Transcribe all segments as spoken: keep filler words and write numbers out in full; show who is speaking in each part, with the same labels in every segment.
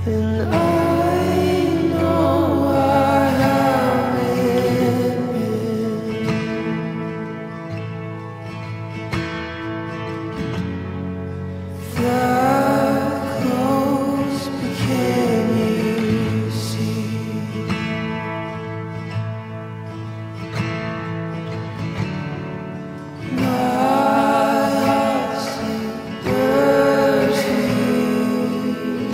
Speaker 1: And I know I haven't been that close, but can you see? My heart still burns me.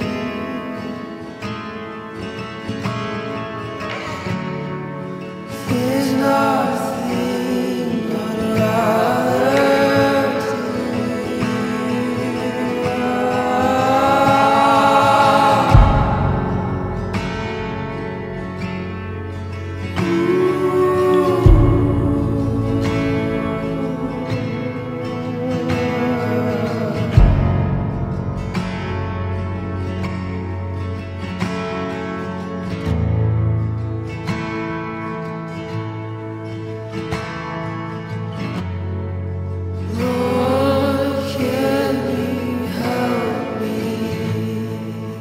Speaker 1: There's nothing I'd rather do. Lord, can you help me?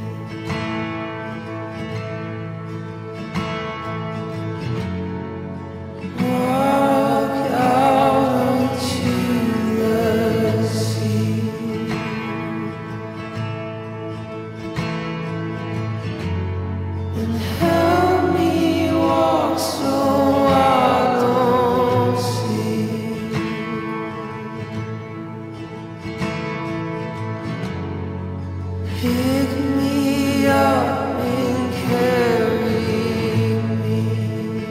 Speaker 1: Walk out onto the sea and help me walk so I don't see. Pick me up and carry me.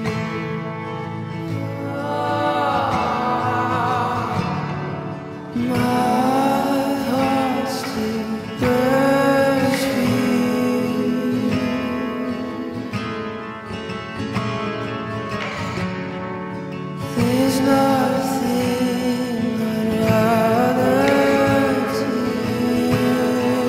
Speaker 1: My heart still burns me. There's nothing I'd rather do.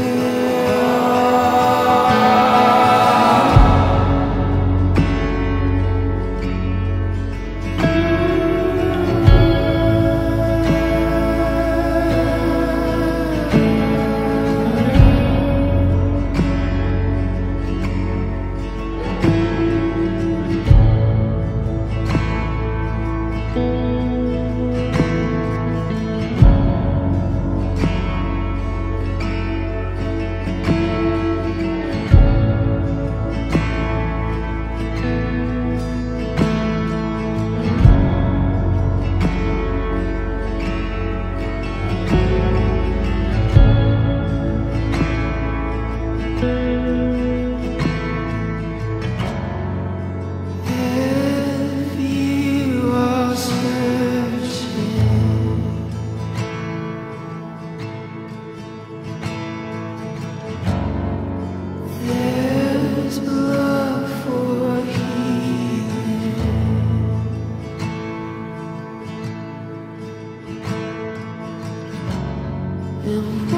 Speaker 1: If you are searching, there's blood for healing. And